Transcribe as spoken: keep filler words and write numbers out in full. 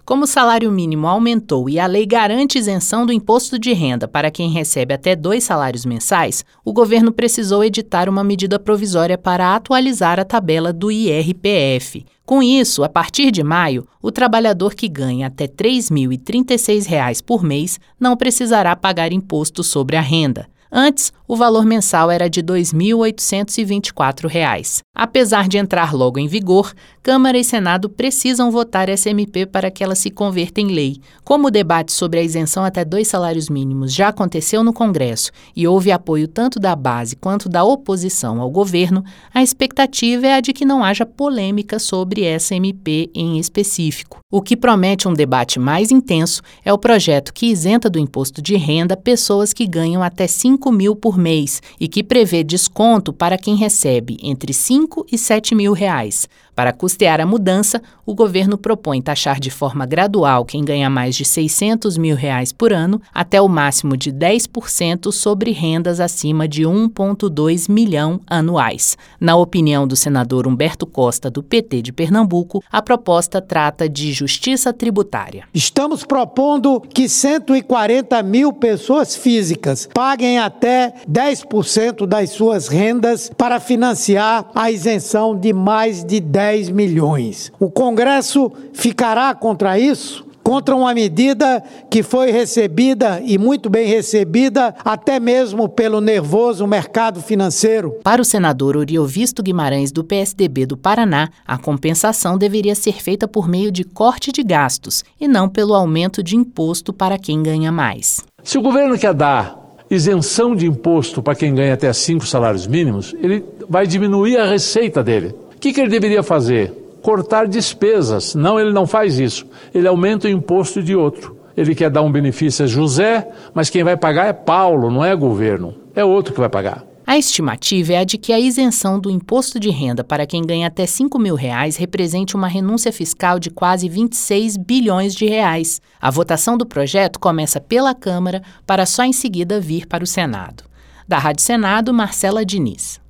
Como o salário mínimo aumentou e a lei garante isenção do imposto de renda para quem recebe até dois salários mensais, o governo precisou editar uma medida provisória para atualizar a tabela do I R P F. Com isso, a partir de maio, o trabalhador que ganha até três mil e trinta e seis reais por mês não precisará pagar imposto sobre a renda. Antes, o valor mensal era de dois mil oitocentos e vinte e quatro reais. Apesar de entrar logo em vigor, Câmara e Senado precisam votar essa M P para que ela se converta em lei. Como o debate sobre a isenção até dois salários mínimos já aconteceu no Congresso e houve apoio tanto da base quanto da oposição ao governo, a expectativa é a de que não haja polêmica sobre essa M P em específico. O que promete um debate mais intenso é o projeto que isenta do imposto de renda pessoas que ganham até cinco mil por mês e que prevê desconto para quem recebe entre cinco e sete mil reais. Para custear a mudança, o governo propõe taxar de forma gradual quem ganha mais de seiscentos mil reais por ano até o máximo de dez por cento sobre rendas acima de um vírgula dois milhão anuais. Na opinião do senador Humberto Costa, do P T de Pernambuco, a proposta trata de justiça tributária. Estamos propondo que cento e quarenta mil pessoas físicas paguem até dez por cento das suas rendas para financiar a isenção de mais de dez milhões. O Congresso ficará contra isso? Contra uma medida que foi recebida e muito bem recebida até mesmo pelo nervoso mercado financeiro. Para o senador Oriovisto Guimarães, do P S D B do Paraná, a compensação deveria ser feita por meio de corte de gastos e não pelo aumento de imposto para quem ganha mais. Se o governo quer dar isenção de imposto para quem ganha até cinco salários mínimos, ele vai diminuir a receita dele. O que, que ele deveria fazer? Cortar despesas. Não, ele não faz isso. Ele aumenta o imposto de outro. Ele quer dar um benefício a José, mas quem vai pagar é Paulo, não é governo. É outro que vai pagar. A estimativa é a de que a isenção do imposto de renda para quem ganha até cinco mil reais represente uma renúncia fiscal de quase vinte e seis bilhões de reais. A votação do projeto começa pela Câmara para só em seguida vir para o Senado. Da Rádio Senado, Marcela Diniz.